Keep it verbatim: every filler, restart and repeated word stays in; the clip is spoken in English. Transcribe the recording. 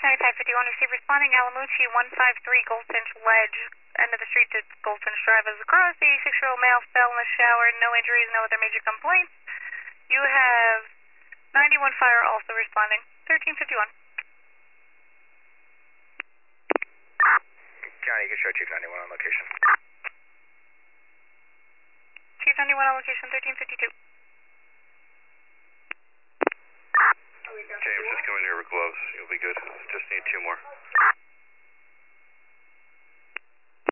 County Type fifty-one, receive responding Alamucci one five three Goldfinch Ledge, end of the street to Goldfinch Drive as across. The eighty-six-year-old male fell in the shower, no injuries, no other major complaints. You have ninety-one Fire also responding, thirteen fifty-one. County, you can show Chief ninety-one on location. Chief ninety-one on location, thirteen fifty-two. James, just come in here with gloves. You'll be good. Just need two more.